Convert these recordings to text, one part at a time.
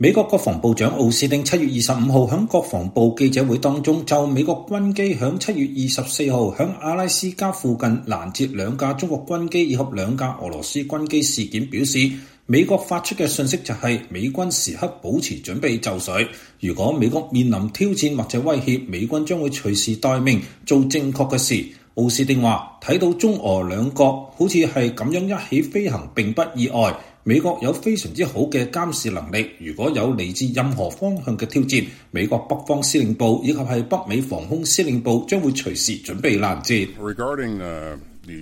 美國國防部長奧斯汀7月25號喺國防部記者會當中，就美國軍機喺7月24號喺阿拉斯加附近攔截2架中國軍機以及2架俄羅斯軍機事件表示，美國發出嘅訊息就係美軍時刻保持準備就緒。如果美國面臨挑戰或者威脅，美軍將會隨時待命做正確嘅事。奧斯汀話：睇到中俄兩國好似係咁樣一起飛行並不意外。美國有非常之好嘅監視能力，如果有嚟自任何方向嘅挑戰，美國北方司令部以及係北美防空司令部將會隨時準備攔截。 Regarding the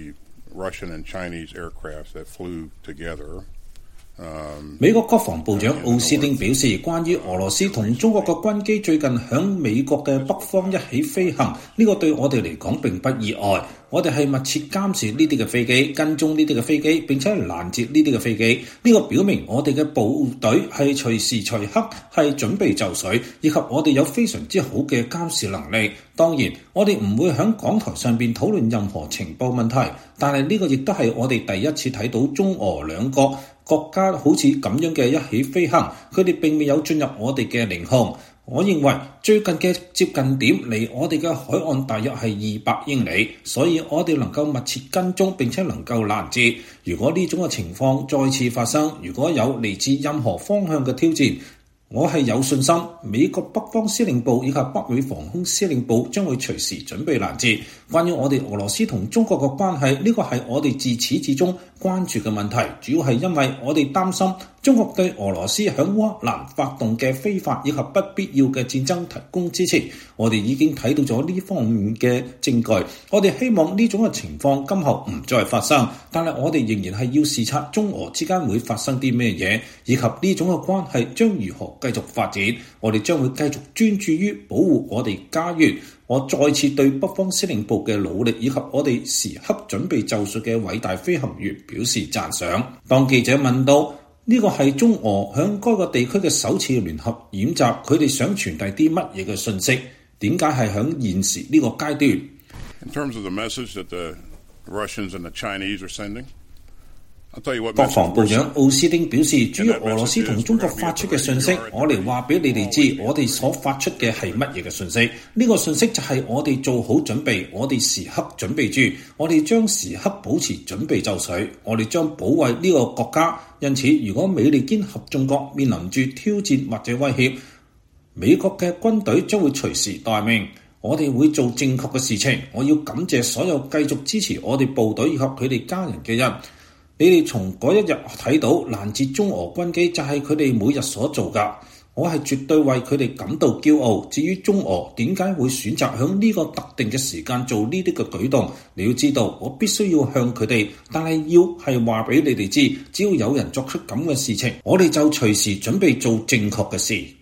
Russian and Chinese aircraft that flew together. 美國國防部長奧斯汀表示，關於俄羅斯同中國嘅軍機最近響美國嘅北方一起飛行，呢個對我哋嚟講並不意外。我哋係密切監視呢啲嘅飛機，跟蹤呢啲嘅飛機，並且攔截呢啲嘅飛機。呢個表明我哋嘅部隊係隨時隨刻係準備就緒，以及我哋有非常之好嘅監視能力。當然，我哋唔會響講台上邊討論任何情報問題，但係呢個亦都係我哋第一次睇到中俄兩國家好似咁樣嘅一起飛行，佢哋並未有進入我哋嘅領空。我認為最近嘅接近點離我哋嘅海岸大約係200英里，所以我哋能夠密切跟蹤並且能夠攔截。如果呢種嘅情況再次發生，如果有嚟自任何方向嘅挑戰，我係有信心，美國北方司令部以及北美防空司令部將會隨時準備攔截。關於我哋俄羅斯同中國嘅關係，呢個係我哋自始至終關注嘅問題，主要係因為我哋擔心中國對俄羅斯響烏克蘭發動嘅非法以及不必要嘅戰爭提供支持。我哋已經睇到咗呢方面嘅證據，我哋希望呢種嘅情況今後唔再發生，但係我哋仍然係要視察中俄之間會發生啲咩嘢，以及呢種嘅關係將如何繼續發展。我哋將會繼續專注於保護我哋家園。我再次對北方司令部嘅努力以及我哋時刻準備就緒嘅偉大飛行員表示讚賞。當記者問到呢個係中俄響該個地區嘅首次聯合演習，佢哋想傳遞啲乜嘢嘅信息？點解係響現時呢個階段？ In terms of the message that the Russians and the Chinese are sending, 國防部長奧斯汀表示，主要俄羅斯同中國發出嘅信息，我嚟話俾你哋知，我哋所發出嘅係乜嘢嘅信息？呢個信息就係我哋做好準備，我哋時刻準備住，我哋將時刻保持準備就緒，我哋將保衛呢個國家。因此，如果美利堅合眾國面臨住挑戰或者威脅，美國嘅軍隊將會隨時待命。我哋會做正確嘅事情。我要感謝所有繼續支持我哋部隊以及佢哋家人嘅人。你哋從嗰一日睇到攔截中俄軍機就係佢哋每日所做㗎，我係絕對為佢哋感到驕傲。至於中俄點解會選擇喺呢個特定嘅時間做呢啲嘅舉動，你要知道，我必須要向佢哋，但係要係話俾你哋知，只要有人作出咁嘅事情，我哋就隨時準備做正確嘅事。